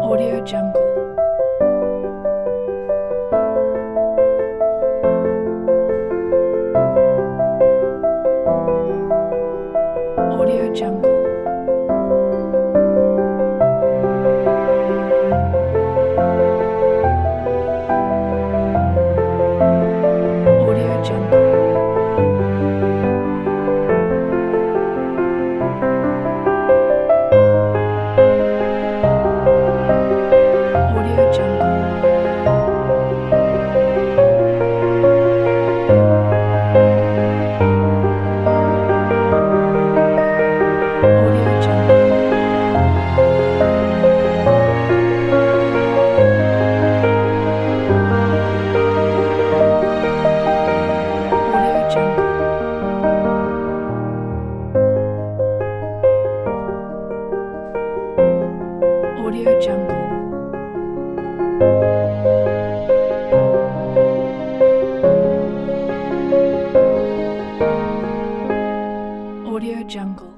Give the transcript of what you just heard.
Audio Jungle. Audio Jungle. Audio Jungle. Audio Jungle. Audio Jungle. Audio Jungle. Audio Jungle. Audio Jungle.